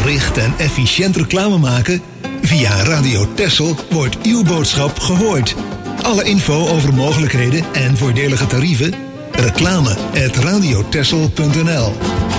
gericht en efficiënt reclame maken? Via Radio Texel wordt uw boodschap gehoord. Alle info over mogelijkheden en voordelige tarieven? reclame@radiotexel.nl.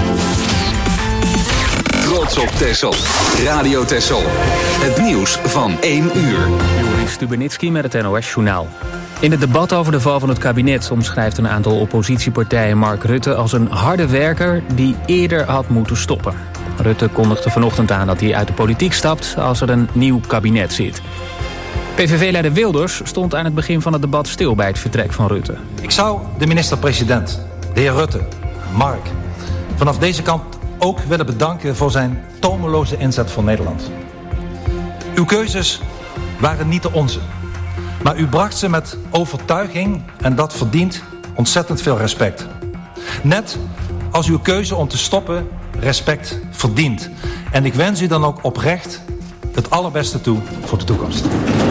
Trots op Texel. Radio Texel. Het nieuws van 1 uur. Joris Stubenitski met het NOS-journaal. In het debat over de val van het kabinet omschrijft een aantal oppositiepartijen Mark Rutte als een harde werker die eerder had moeten stoppen. Rutte kondigde vanochtend aan dat hij uit de politiek stapt als er een nieuw kabinet zit. PVV-leider Wilders stond aan het begin van het debat stil bij het vertrek van Rutte. Ik zou de minister-president, de heer Rutte, Mark, vanaf deze kant ook willen bedanken voor zijn tomeloze inzet voor Nederland. Uw keuzes waren niet de onze, maar u bracht ze met overtuiging en dat verdient ontzettend veel respect. Net als uw keuze om te stoppen respect verdient. En ik wens u dan ook oprecht het allerbeste toe voor de toekomst.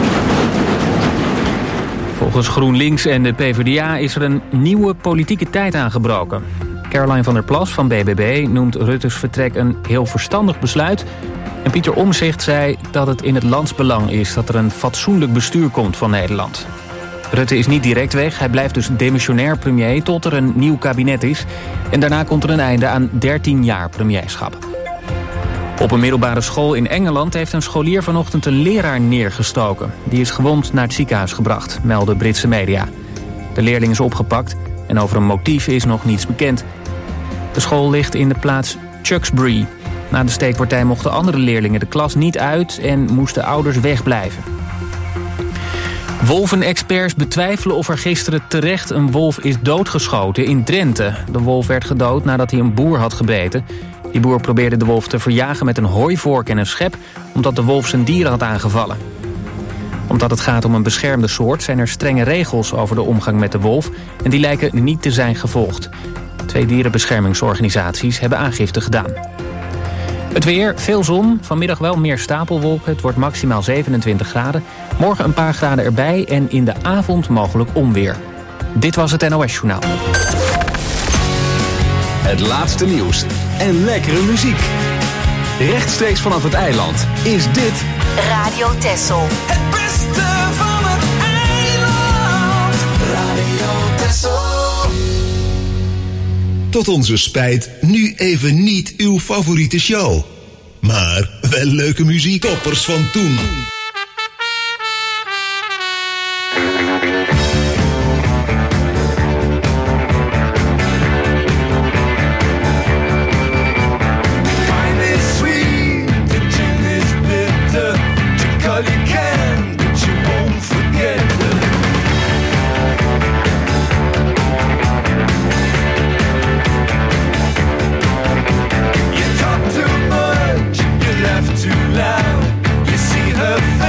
Volgens GroenLinks en de PvdA is er een nieuwe politieke tijd aangebroken. Caroline van der Plas van BBB noemt Rutte's vertrek een heel verstandig besluit. En Pieter Omtzigt zei dat het in het landsbelang is dat er een fatsoenlijk bestuur komt van Nederland. Rutte is niet direct weg, hij blijft dus demissionair premier tot er een nieuw kabinet is. En daarna komt er een einde aan 13 jaar premierschap. Op een middelbare school in Engeland heeft een scholier vanochtend een leraar neergestoken. Die is gewond naar het ziekenhuis gebracht, melden Britse media. De leerling is opgepakt en over een motief is nog niets bekend. De school ligt in de plaats Tewkesbury. Na de steekpartij mochten andere leerlingen de klas niet uit en moesten ouders wegblijven. Wolvenexperts betwijfelen of er gisteren terecht een wolf is doodgeschoten in Drenthe. De wolf werd gedood nadat hij een boer had gebeten. Die boer probeerde de wolf te verjagen met een hooivork en een schep, omdat de wolf zijn dieren had aangevallen. Omdat het gaat om een beschermde soort zijn er strenge regels over de omgang met de wolf en die lijken niet te zijn gevolgd. 2 dierenbeschermingsorganisaties hebben aangifte gedaan. Het weer, veel zon, vanmiddag wel meer stapelwolken. Het wordt maximaal 27 graden. Morgen een paar graden erbij en in de avond mogelijk onweer. Dit was het NOS Journaal. Het laatste nieuws en lekkere muziek. Rechtstreeks vanaf het eiland is dit Radio Texel. Het beste van het eiland. Radio Texel. Tot onze spijt nu even niet uw favoriete show. Maar wel leuke muziek. Toppers van toen. Too loud, you see her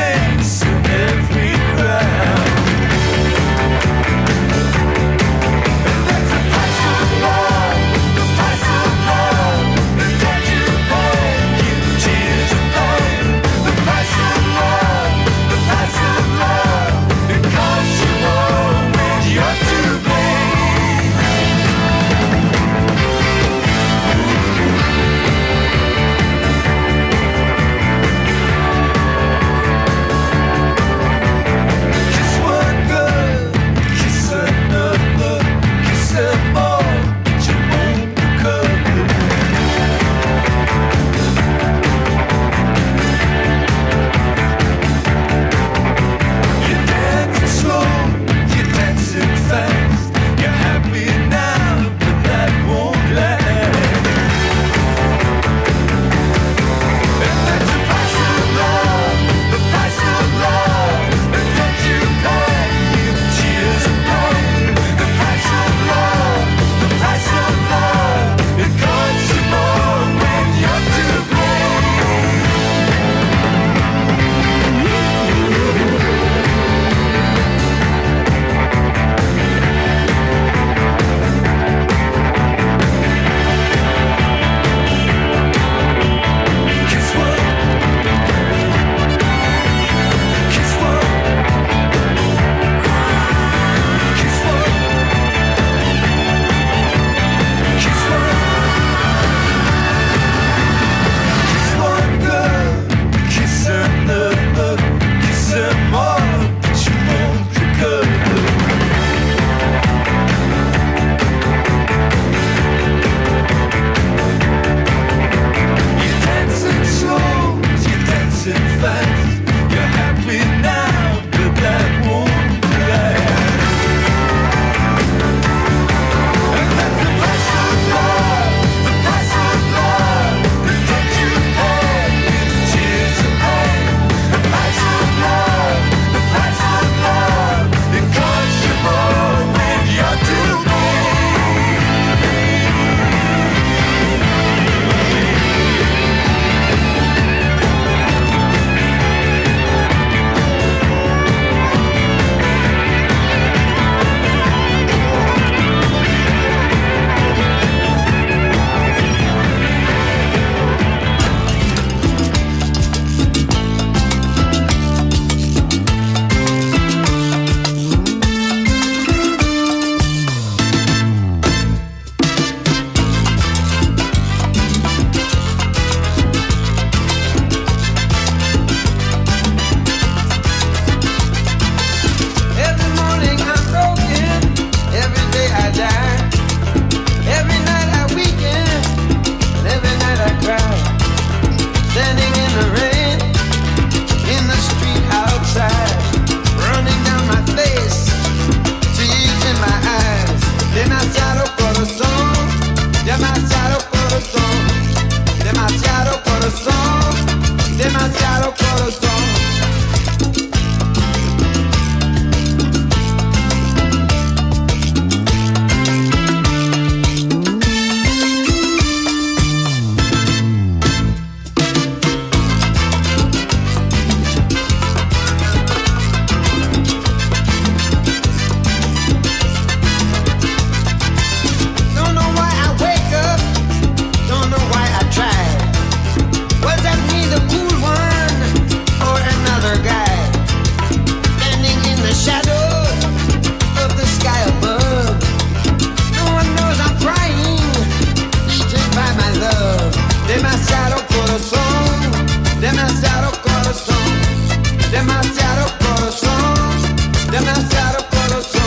corazón, demasiado corazón, demasiado corazón, demasiado corazón.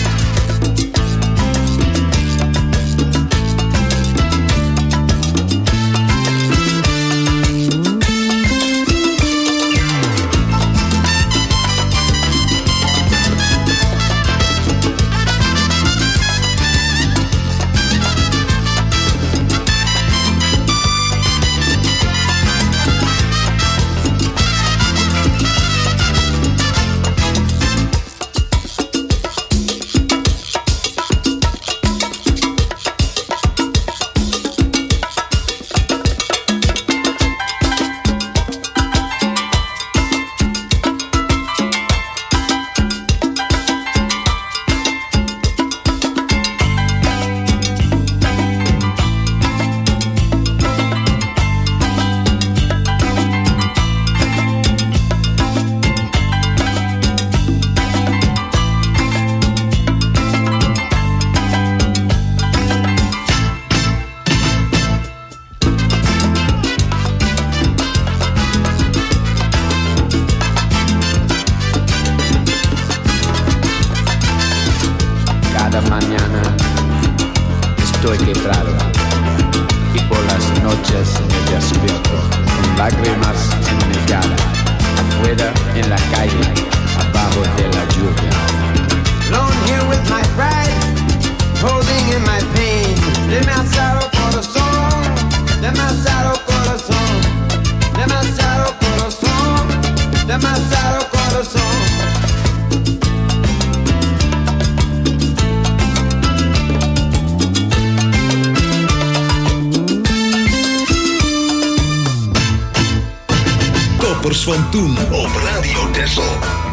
Van toen op Radio Texel.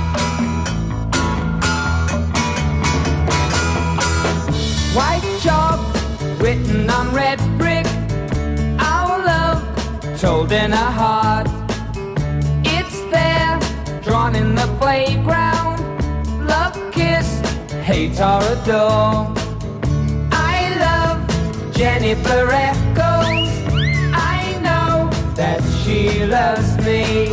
White chalk written on red brick, our love told in a heart. It's there, drawn in the playground. Love, kiss, hate or adore. I love Jennifer Echoes. I know that she loves me.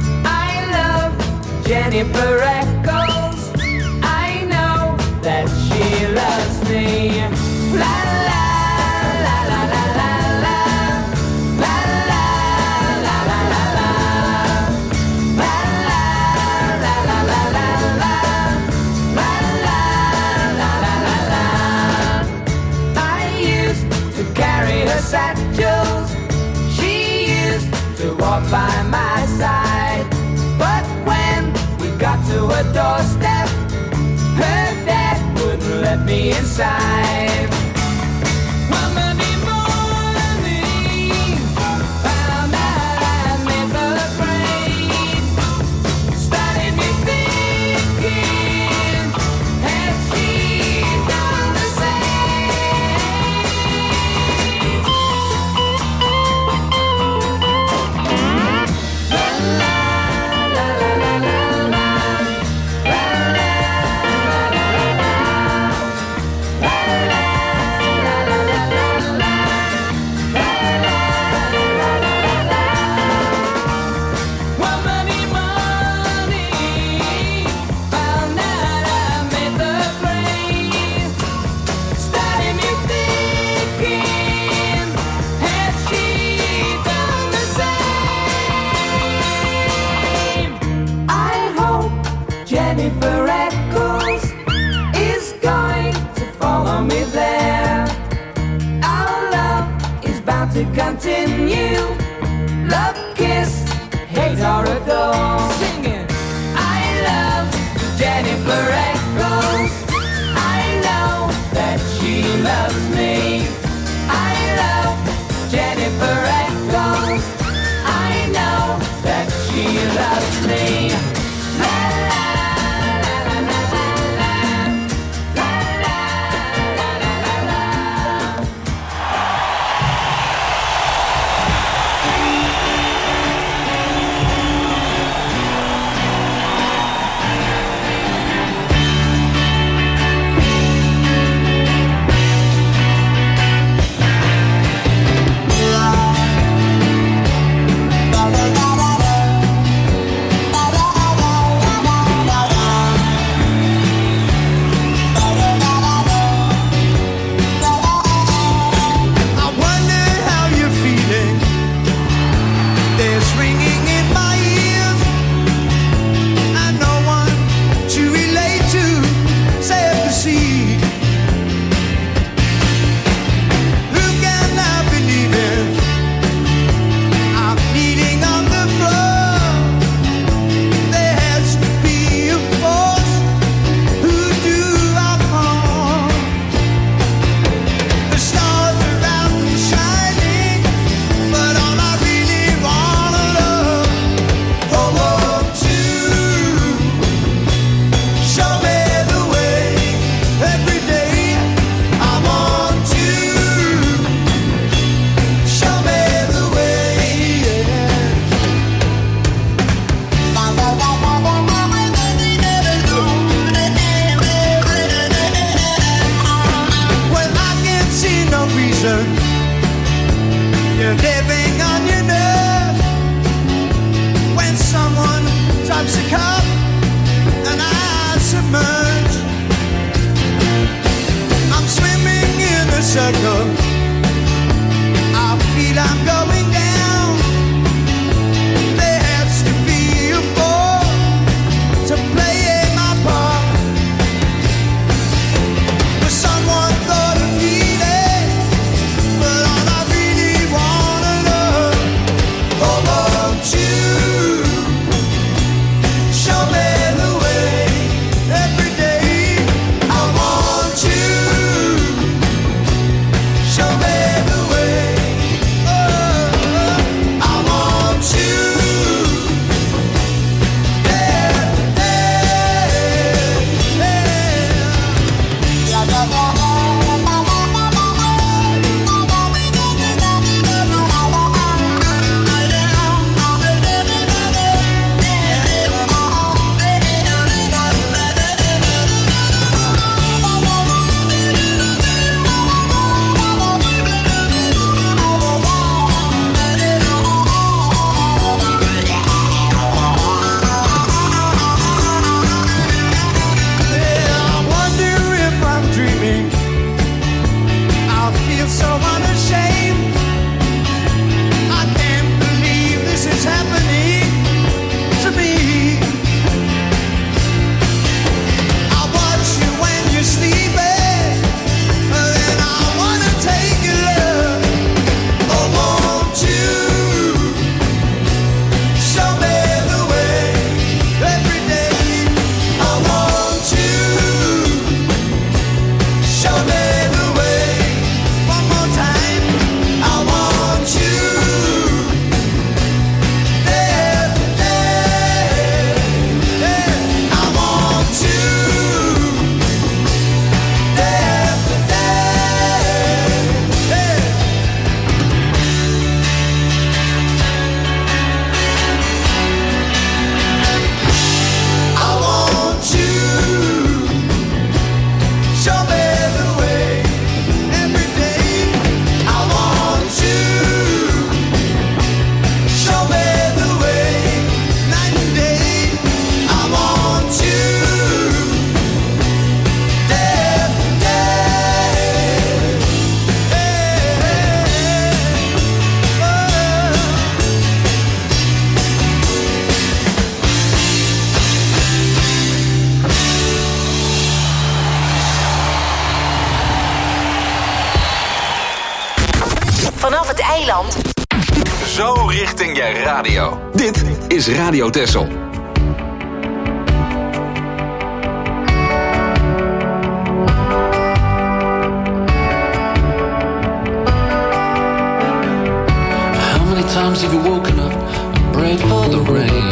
Jennifer Echoes, I know that she loves me. La la la la la la la la la la la la la la la la la la la la. I used to carry her satchels. She used to walk by my side. But when got to her doorstep, her dad wouldn't let me inside. Monday morning, found out I never afraid. Started me thinking, has she done the same? La la la la la la. La la richting je radio. Dit is Radio Texel. How many times have you woken up and prayed for the rain?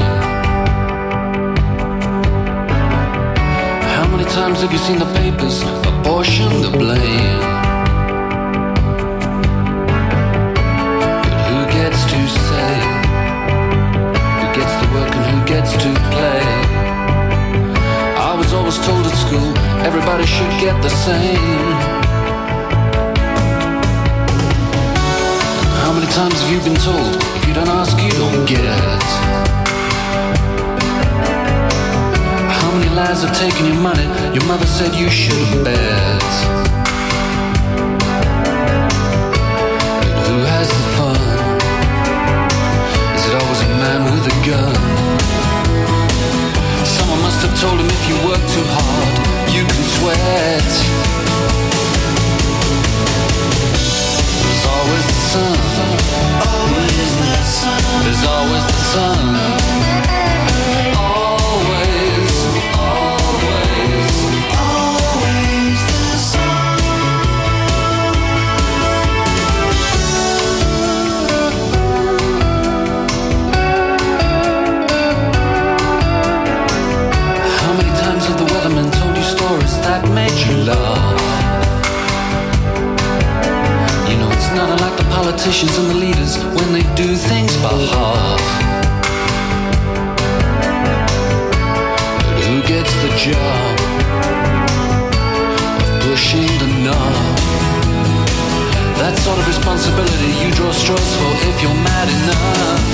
How many times have you seen the papers apportion the blame? But who gets to say? Who gets to work and who gets to play? I was always told at school everybody should get the same. How many times have you been told if you don't ask you don't get? How many lies have taken your money? Your mother said you shouldn't bet. But who has the fun? Is it always a man with a gun? Someone must have told him if you work too hard, you can sweat. There's always the sun. Always the sun. There's always the sun. Always, always, always the sun. How many times have the weathermen told you stories that made you laugh? You know it's not unlike the politicians and the leaders when they do things by half. But who gets the job of pushing the knob? That sort of responsibility you draw straws for if you're mad enough.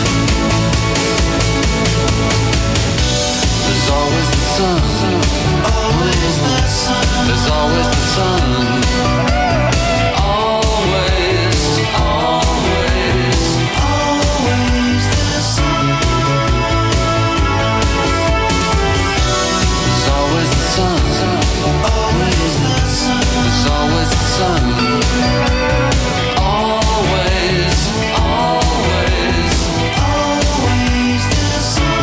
There's always the sun. Always the sun. There's always the sun. Always, always, always the sun. There's always the sun. Always the sun. There's always the sun. Always, always, always the sun.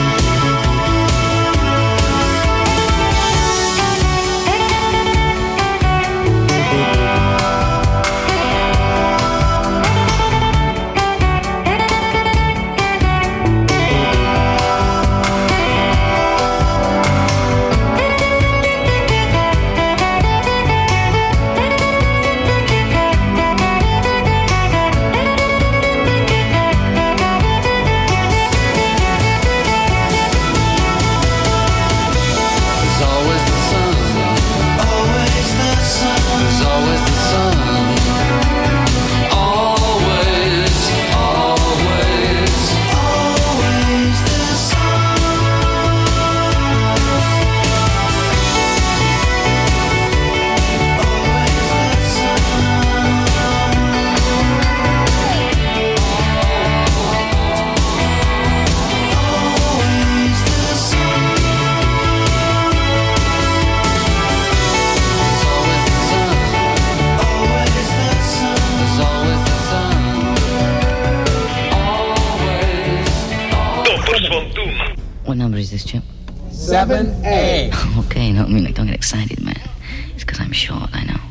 There's always the sun. Always the sun. There's always the sun. Always, always, always the sun. Always the sun. Always the sun. There's always the sun. Always the sun. There's always the sun. Always. What number is this, Chip? 7A. Okay, no, I mean, like, don't get excited, man. It's because I'm short, I know.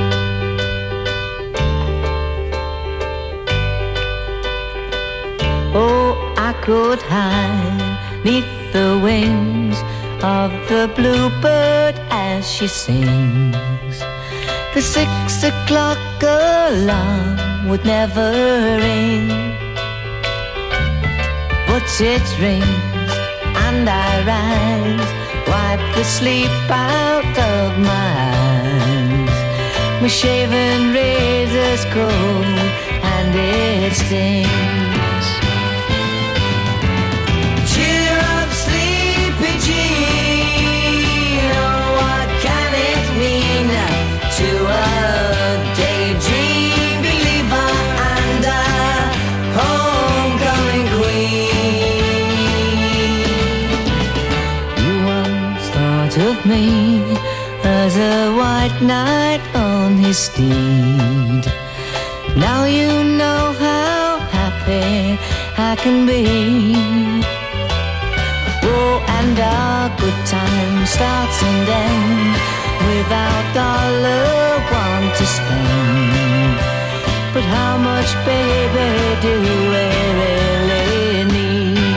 Oh, I could hide neath the wings of the bluebird as she sings. The 6 o'clock alarm would never ring, but it rings and I rise, wipe the sleep out of my eyes. My shaven razor's cold and it stings. Cheer up, sleepy Jean. Oh, what can it mean to a daydream believer and a homecoming queen? You once thought of me as a white knight on his steed. Now you know how happy I can be. Oh, and our good time starts and ends without $1 to spend. But how much, baby, do we really need?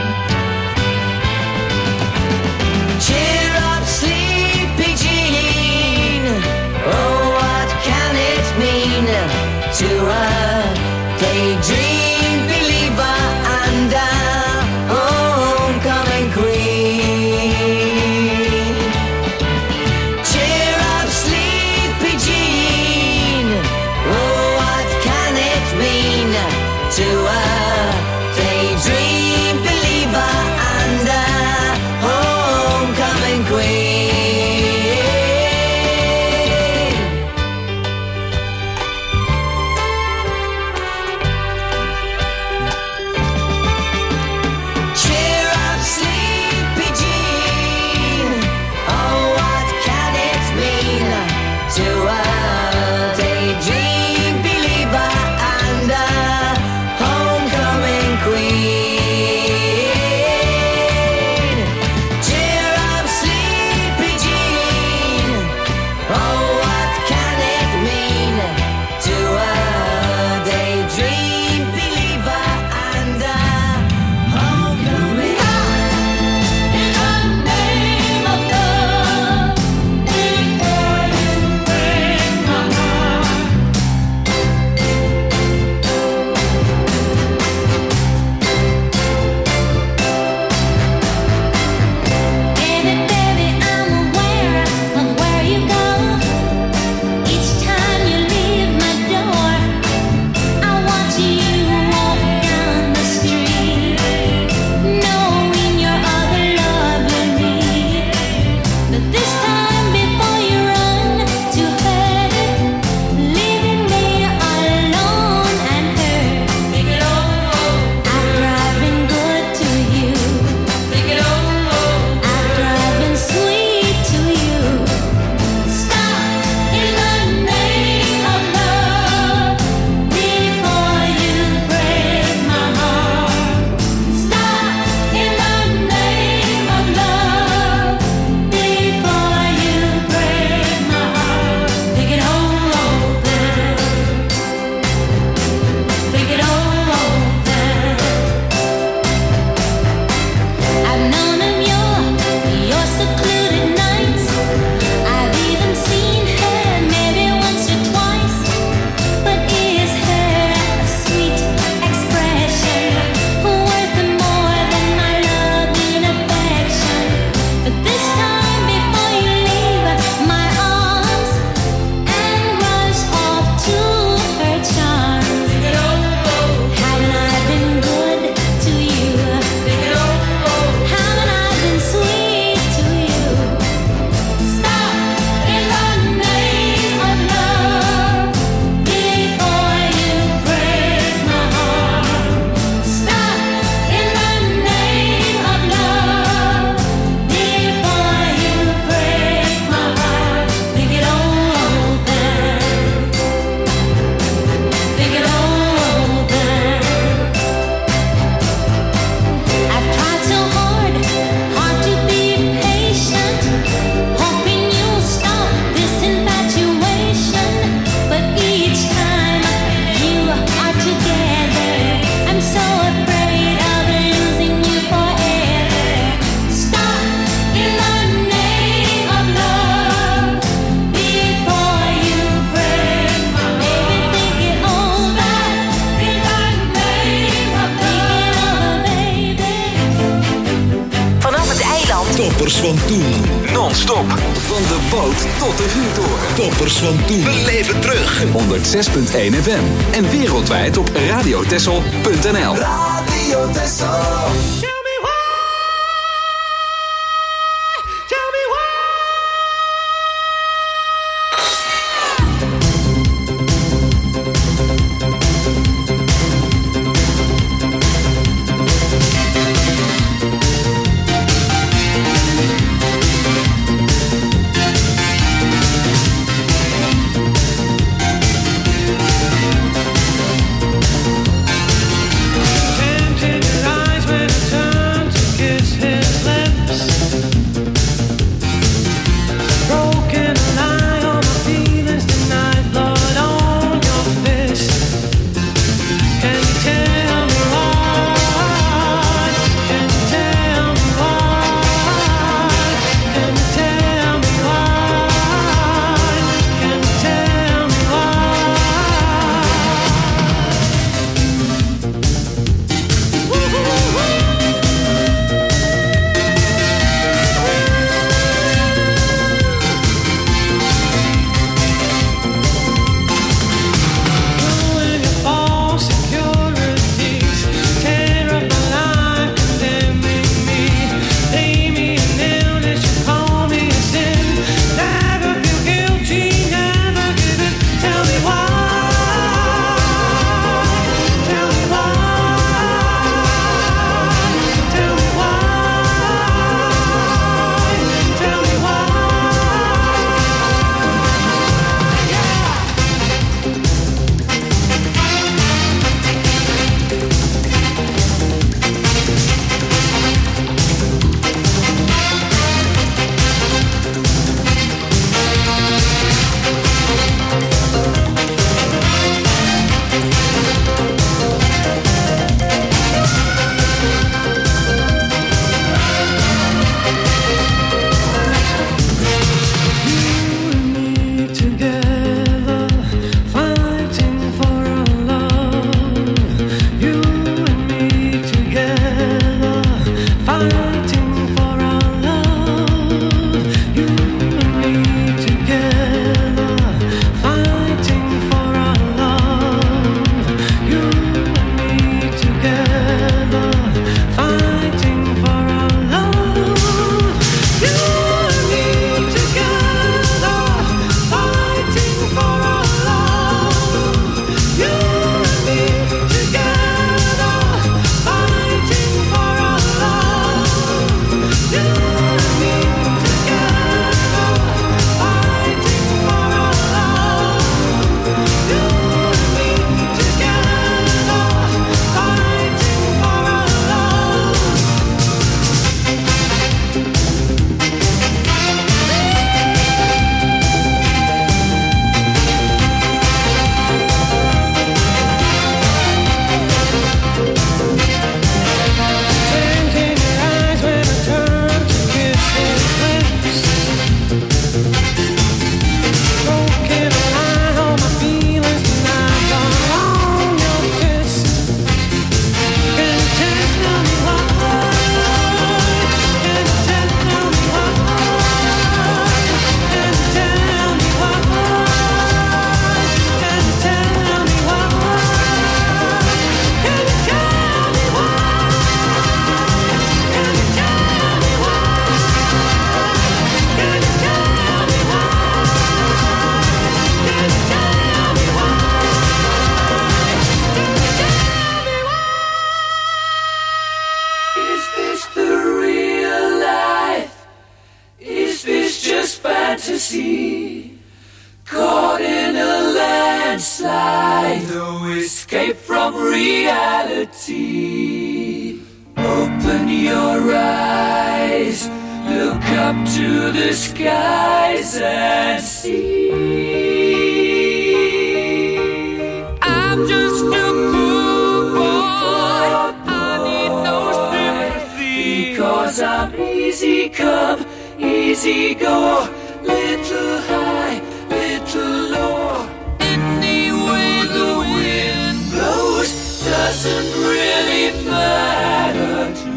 Cheer up, sleepy Jean. Oh, what can it mean to a daydream believer and a homecoming queen? Cheer up, sleepy Jean. Oh, what can it mean to a daydream believer and a homecoming queen? Cheer up, sleepy Jean. Oh, what can it mean to a daydream believer and a homecoming queen? Cheer up, sleepy Jean. Oh, what can it mean to a daydream believer and a homecoming? In the name of love, before you break my heart. Baby, baby, I'm aware of where you go. Each time you leave my door, I watch you walk down the street, knowing your other love will be. But this time, before you run to hurt, leaving me alone and hurt. After I've been good to you, after I've been sweet to you, stop in the name of love before you break my heart. Stop in the name of love before you break my heart. Think it over. Think it over. I've known of your secluded nights. I've even seen her maybe once or twice. But is her sweet expression worth more than my love and affection? But this time, before you leave my arms and rush off to her charms, haven't I been good to you? Haven't I been sweet to you? Stop in the name of love before you break my heart. Stop in the name of love before you break my heart. Think it over. Think it over. I've tried so hard to be patient, hoping you'll stop this infatuation. But each time you are together, I'm so afraid of losing you forever. Stop in the name of love before you break my heart. Baby, think it over. In the name of love. Think it over, baby. Vanaf het eiland. Toppers van toen. Non-stop. Van de boot tot de vuurtoren. Toppers van toen. Beleef het terug. 106.1 FM. En wereldwijd op radiotessel.nl. Radio Tessel. Tempted this the real life? Is this just fantasy? Caught in a landslide, no escape from reality. Open your eyes, look up to the skies and see. I'm just a poor boy, I need no sympathy, because I'm easy come, easy go, little high, little low. Any way the wind blows doesn't really matter to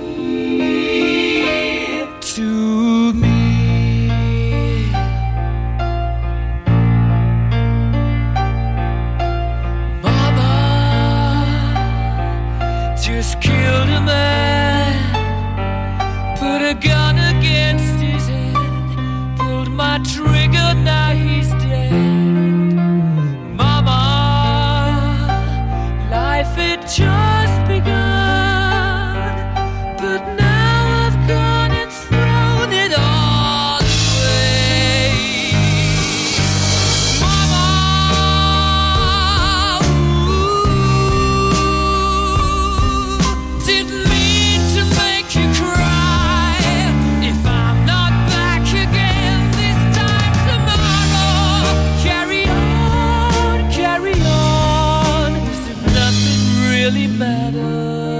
me. To me. Mama just killed a man, put a gun against his head, pulled my trigger, now he's dead. Mama, life had just begun, but now I've gone and thrown it all away. Mama, didn't mean to make you cry. If I'm not back again this time tomorrow, carry on, as if nothing really matters.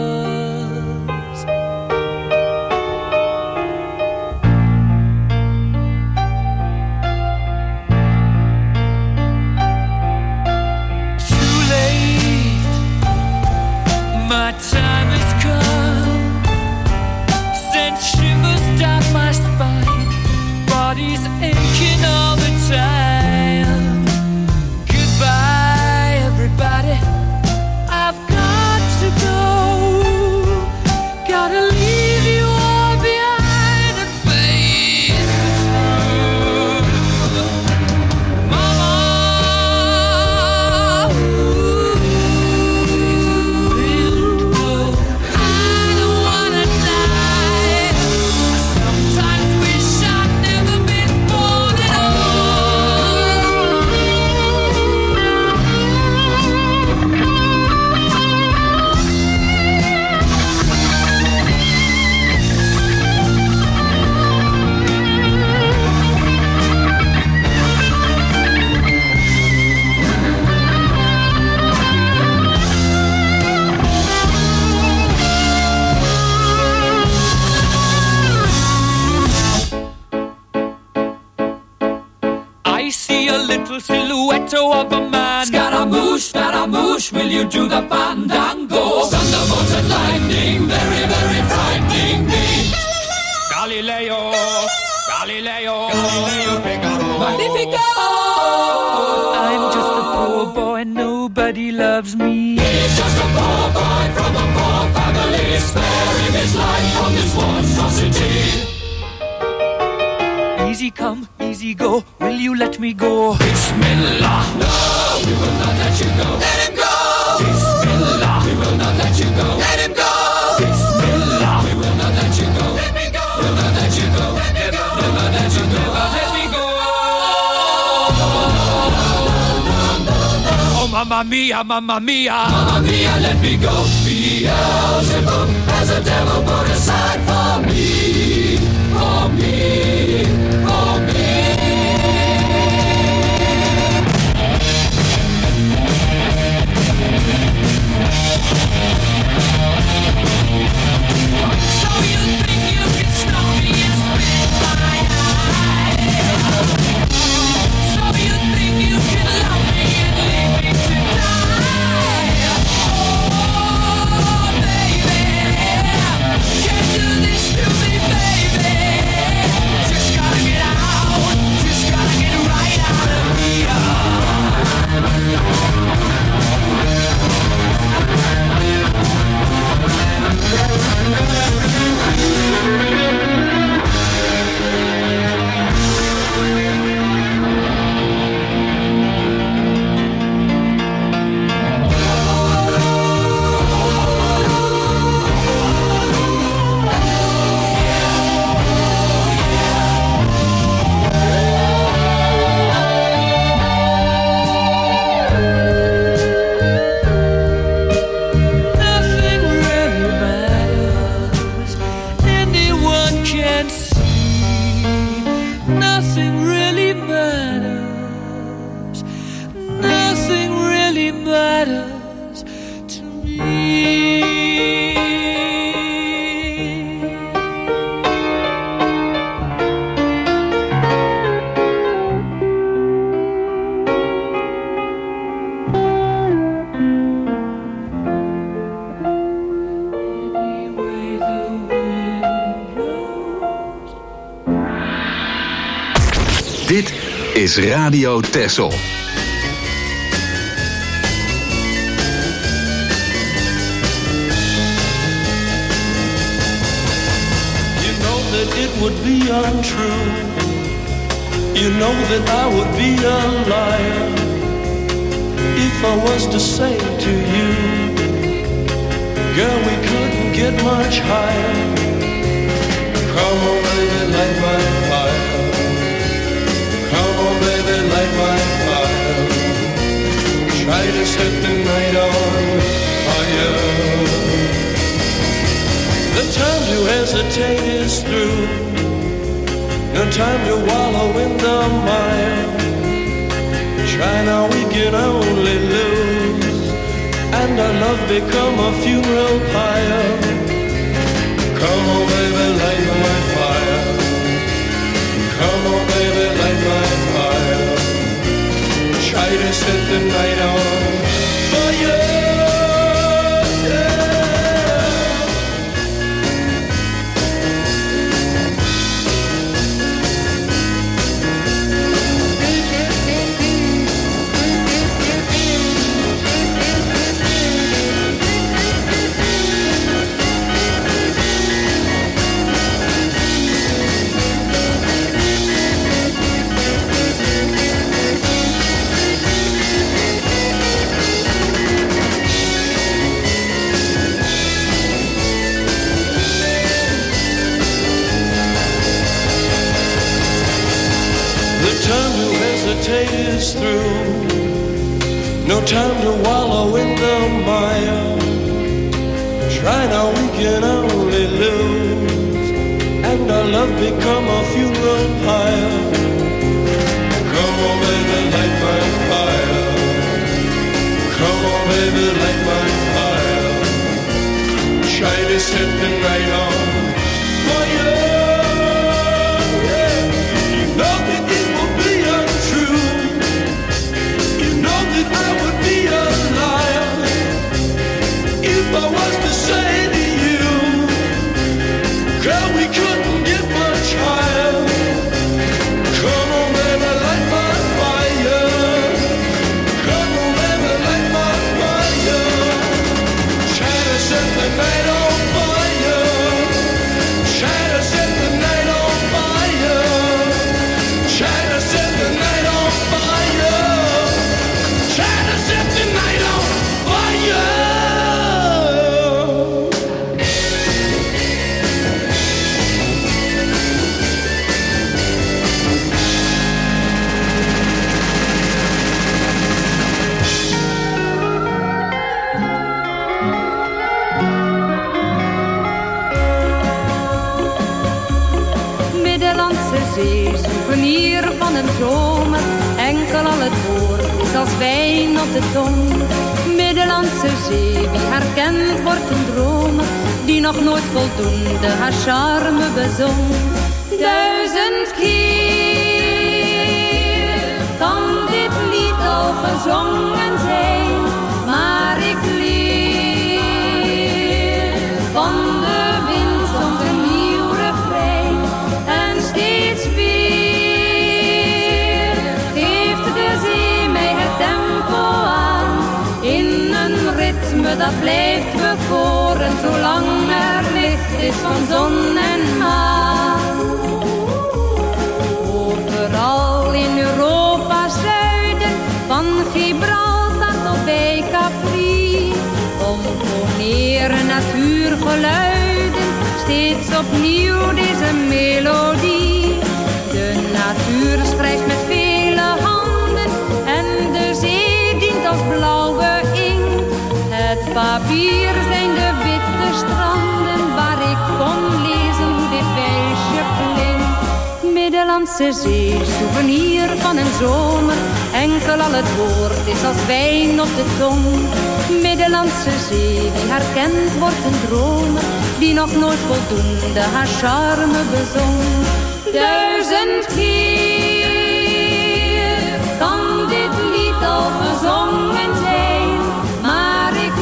Too late, my time has come, sent shivers down my spine, body's aching all the time. Goodbye, everybody, I've got to go, gotta leave you all behind and face the truth. Mama, I don't wanna die. I sometimes wish I'd never been born at I see a little silhouette of a man. Scaramouche, will you do the fandango? Thunderbolt and lightning, very, very frightening me. Galileo, Magnifico. I'm just a poor boy, nobody loves me. He's just a poor boy from a poor family, sparing his life from this monstrosity. Easy come, easy go, will you let me go? Bismillah, no, we will not let you go. Let him go! Bismillah, we will not let you go. Let him go! Bismillah, we will not let you go. Let me go! We'll not let you go. Let me go! We'll not let you go. Let me go! Oh, mamma mia, mamma mia. Mamma mia, let me go. Beelzebub has a devil put aside for me. For me. For me. So you think you can stop me and spit my eye? So you think you can love me and leave me to die? Oh, baby, Dit is Radio Texel. You know that it would be untrue. You know that I would be a liar if I was to say to you, girl, we couldn't get much higher. Come on, baby, light my fire. Come on, baby, light my fire. Try to set the night on fire. The time to hesitate is through. No time to wallow in the mire. Try now, we can only lose, and our love become a funeral pyre. Come on, baby, light my fire. Come on, baby, light my fire. Try to set the night on fire. Is through. No time to wallow in the mire. Try now, we can only lose, and our love become a funeral pyre. Come on, baby, light my fire. Come on, baby, light my fire. Try to set the night on fire. I was to say to you, girl, we couldn't get much higher. Come on, baby, light my fire. Come on, baby, light my fire. Try to set the night on fire. Try to set the night on fire. Try to set the night on fire. Try to set the night on fire. Souvenir van een zomer, enkel al het woord is als wijn op de tong. Middellandse Zee, wie haar kent wordt een dromer, die nog nooit voldoende haar charme bezong. 1000 keer kan dit lied al gezongen zijn, maar ik leer van de wind soms een nieuw refrein. En steeds weer geeft de zee mij het tempo aan, in een ritme dat blijft bekoren, zolang er licht is van zon en maan. Overal in Europa's zuiden, van Gibraltar tot bij Capri, componeren natuurgeluiden steeds opnieuw deze melodie. De natuur strijdt met vele handen en de zee dient als blauwe inkt. Het papier zijn de witte stranden waar ik kon lezen hoe dit wijsje klinkt. Middellandse Zee, souvenir van een zomer, enkel al het woord is als wijn op de tong. Middellandse Zee, wie haar kent wordt een dromer, die nog nooit voldoende haar charme bezong. 1000 keer kan dit lied al gezongen zijn, maar ik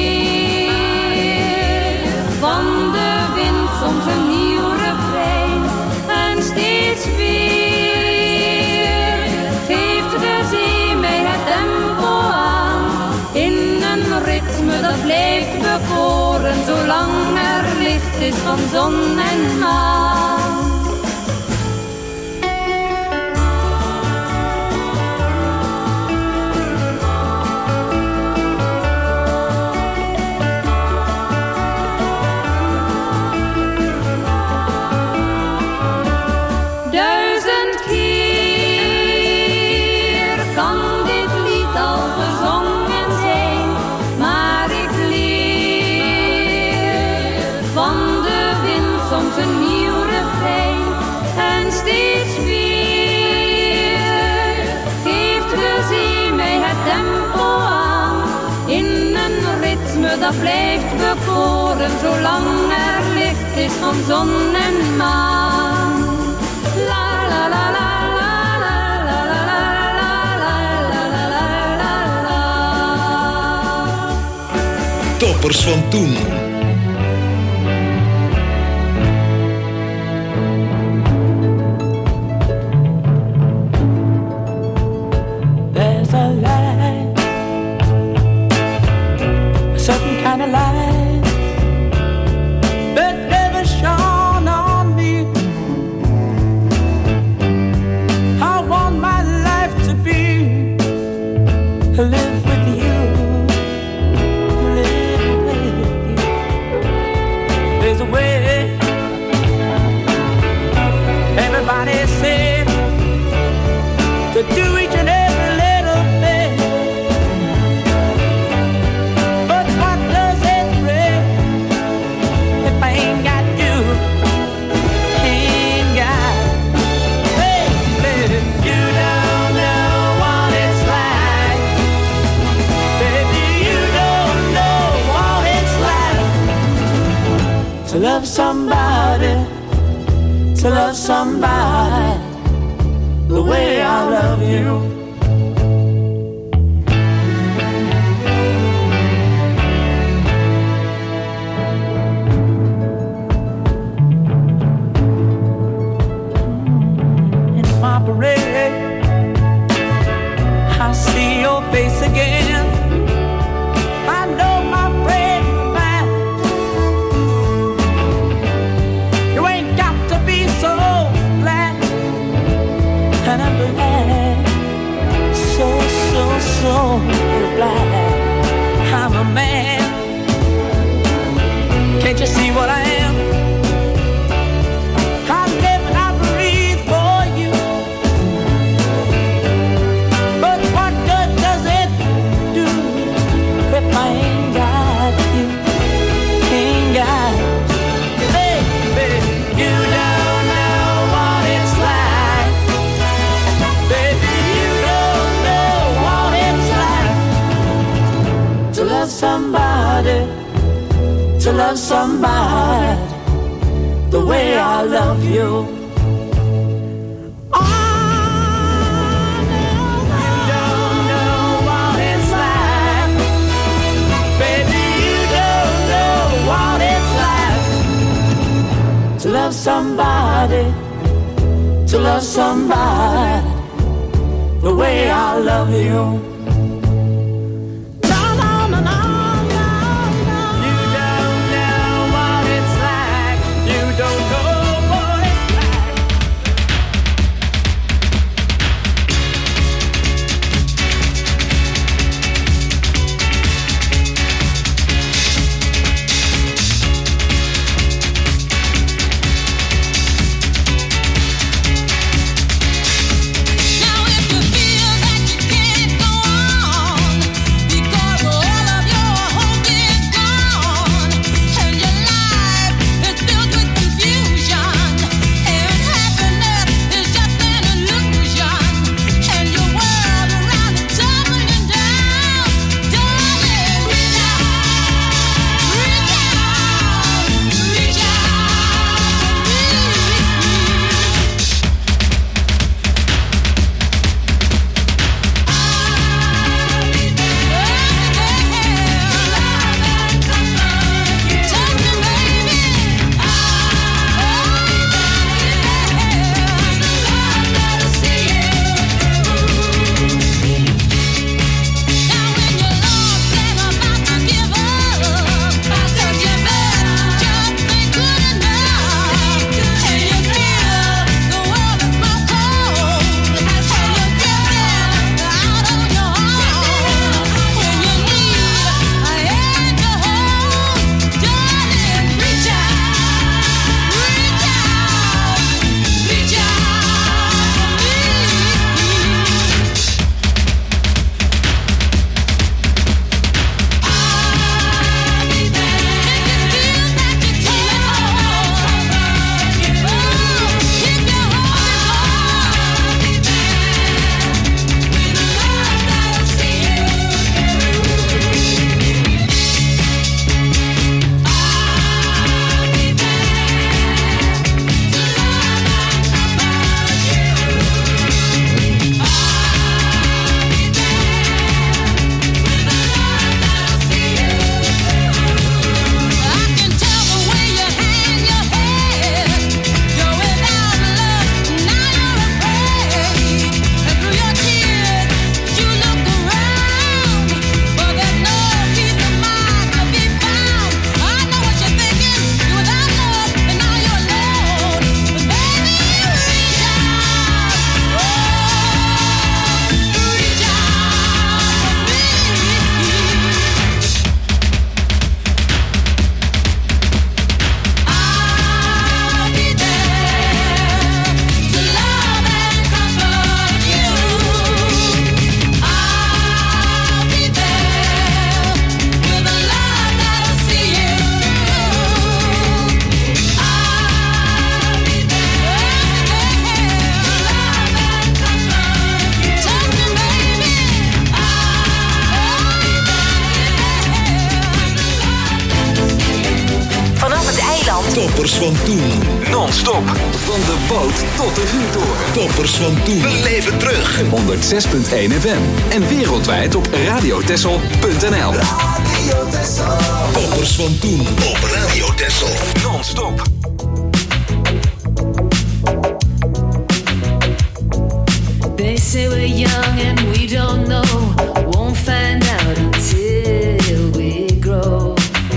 leer van de wind soms een nieuw refrein. En steeds weer is van zon en maan. Dat blijft bekoren zolang er licht is van zon en maan. La la la la la la la la la la la la. Toppers van toen. There's a light, a certain kind of light that never shone on me. I want my life to be live with you, live with you. There's a way, everybody said, to do each and every little thing. But what does it bring if I ain't got you? Ain't got, baby, you don't know what it's like. Baby, you don't know what it's like to love somebody, to love somebody the way I love you. In my parade, I see your face again. I know my friend of mine. You ain't got to be so glad. And I'm glad, so glad I'm a man. Can't you see what I am? I live and I breathe for you. But what good does it do if I ain't got you? Ain't got you. Baby, you don't know what it's like. Baby, you don't know what it's like to love somebody, to love somebody the way I love you. To love somebody, to love somebody the way I love you. No, no, no, no, no, no. You don't know what it's like. You don't know what it's like. Now if you feel that you can't go on Toppers van toen. Non-stop. Van de boot tot de vuurtoren. Toppers van toen. Beleef het terug. 106.1 FM. En wereldwijd op radiotessel.nl. Radio Texel. Toppers van toen op Radio Texel. Non-stop. They say we're young and we don't know. Won't find out until we grow.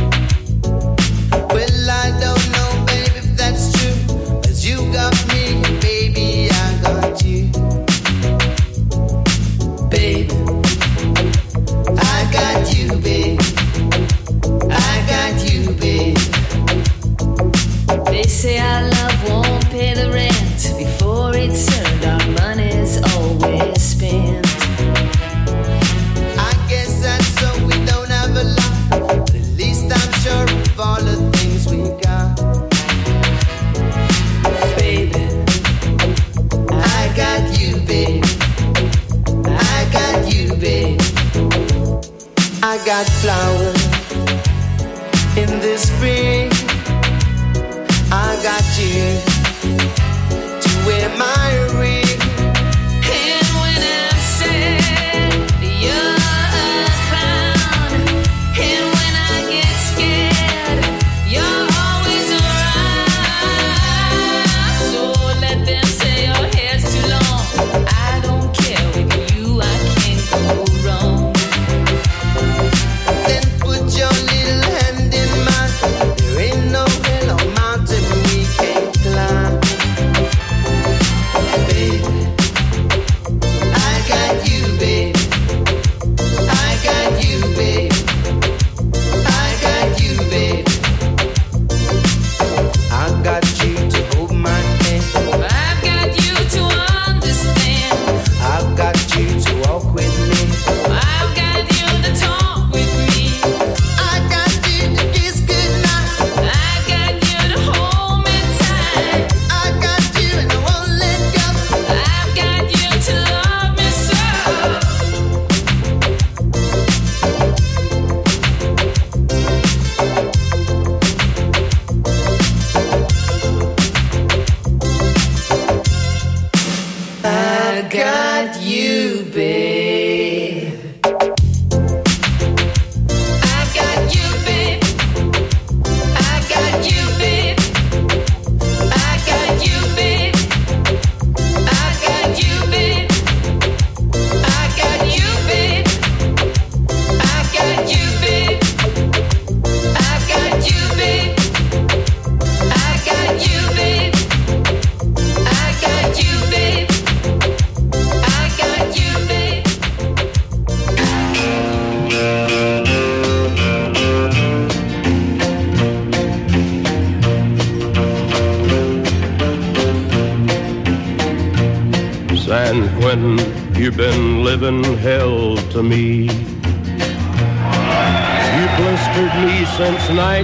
Well, I don't know, baby, if that's true. 'Cause you got me, baby, I got you. Babe, I got you, babe. I got you, babe. They say our love won't pay the rent before it's earned. Our money's always spent. I guess that's so we don't have a lot. But at least I'm sure of all the things we got. Baby, I got you, babe. I got you, babe. I got flowers in the spring. I got you to wear my ring. And when I'm sad, you're a clown. And when I get scared, you're always around. So let them say your hair's too long. I don't care, with you I can't go wrong. Then put your little hand in mine. There ain't no hill or mountain we can't climb. Baby, I got you, baby. I got you, baby. I got you, baby. I got you to hold my hand. I've got you to understand. I've got you to walk with me. I've got you to talk with me. I got you to kiss goodnight. I got you to hold me tight. I got you and I won't let go. I've got you to love me so. I got you, babe. I got you, babe. I got you, babe. I got you, babe. I got you, babe. I got you, babe. I got you, babe. I got you, babe. I got you, babe. I got you, babe. I got you, babe. San Quentin, you've been living hell to me. You blistered me since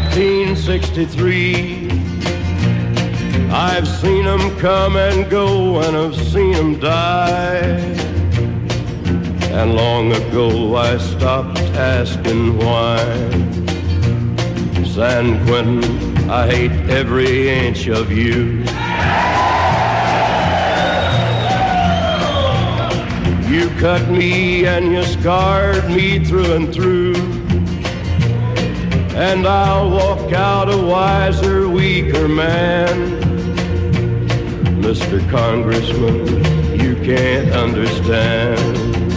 1963. I've seen them come and go, and I've seen them die. And long ago I stopped asking why. San Quentin, I hate every inch of you. You cut me and you scarred me through and through. And I'll walk out a wiser, weaker man. Mr. Congressman, you can't understand.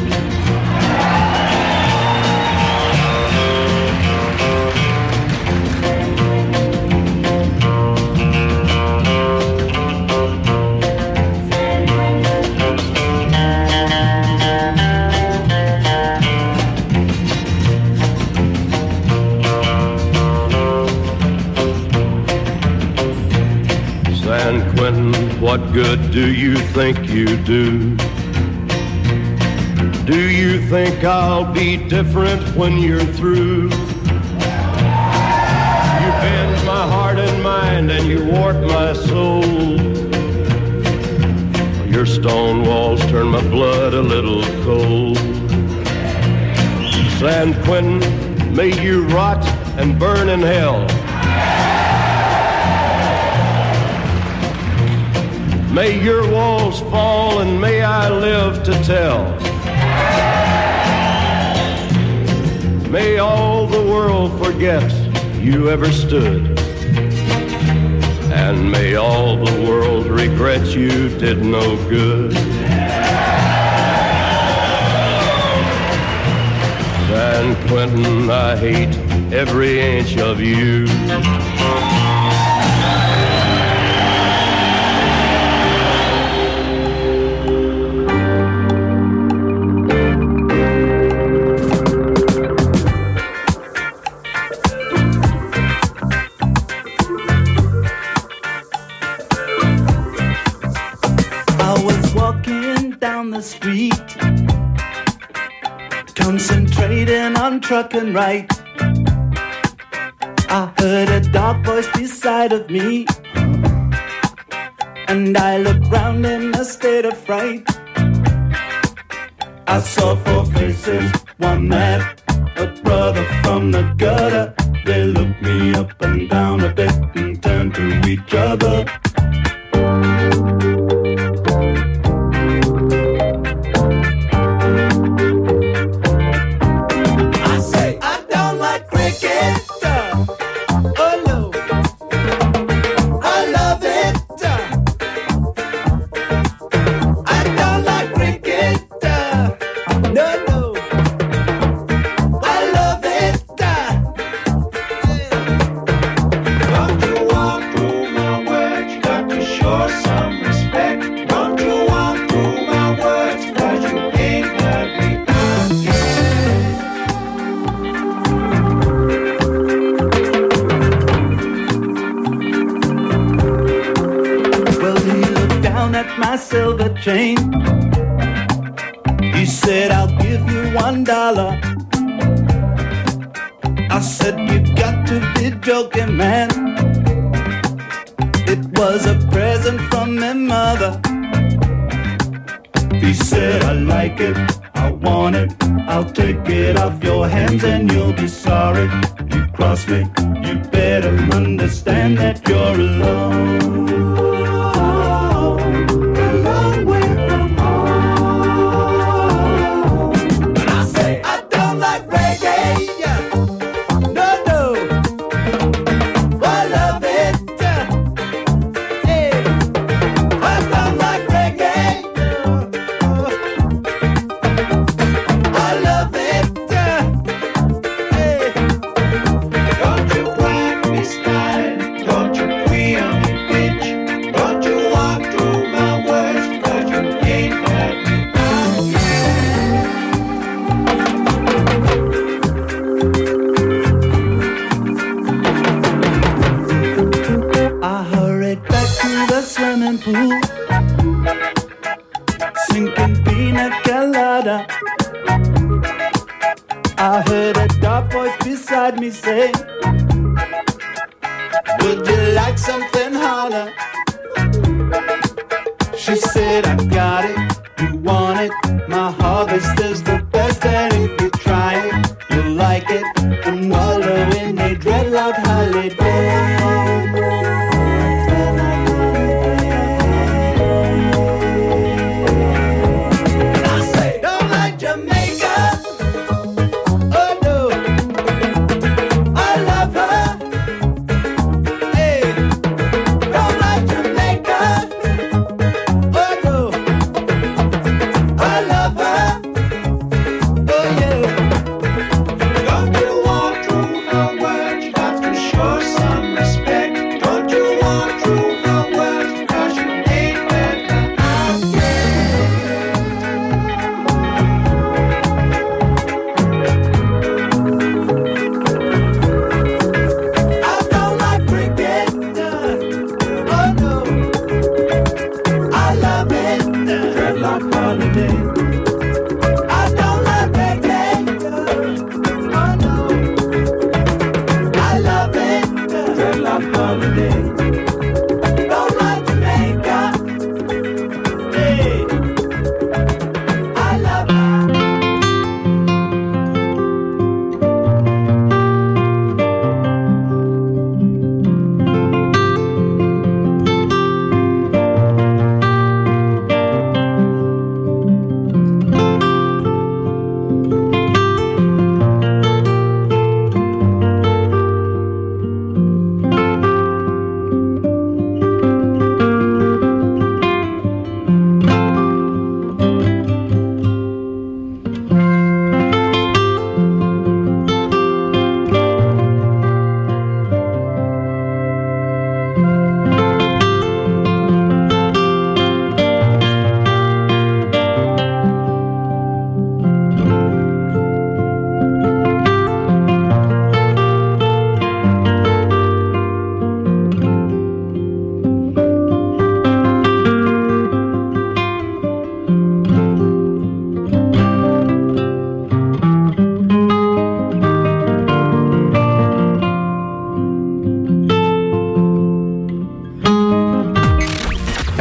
San Quentin, what good do you think you do? Do you think I'll be different when you're through? You bend my heart and mind and you warp my soul. Your stone walls turn my blood a little cold. San Quentin, may you rot and burn in hell. May your walls fall and may I live to tell. May all the world forget you ever stood. And may all the world regret you did no good. San Quentin, I hate every inch of you. Street, concentrating on trucking right. I heard a dark voice beside of me, and I looked round in a state of fright. I saw four faces, one man, a brother from the gutter. They looked me up and down a bit and turned to each other. Chain. He said, I'll give you $1. I said, you got to be joking, man. It was a present from my mother. He said, I like it, I want it, I'll take it off your hands and you'll be sorry. You cross me, you better understand that you're alone. I heard a dark voice beside me say, would you like something harder? She said, I got it, you want it, my harvest is the best, and if you try it, you'll like it, and wallow in a dreadlock holiday.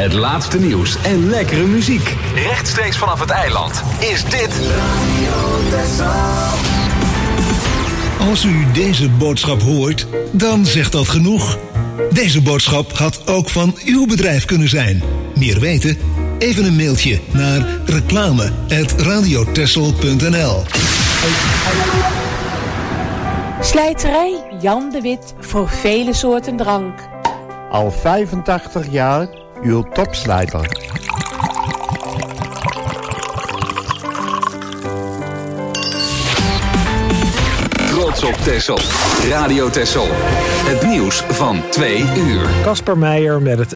Het laatste nieuws en lekkere muziek. Rechtstreeks vanaf het eiland is dit Als u deze boodschap hoort, dan zegt dat genoeg. Deze boodschap had ook van uw bedrijf kunnen zijn. Meer weten? Even een mailtje naar reclame@radiotessel.nl. Slijterij Jan de Wit voor vele soorten drank. Al 85 jaar uw topslijter. Trots op Texel. Radio Texel. Het nieuws van 2 uur. Kasper Meijer met het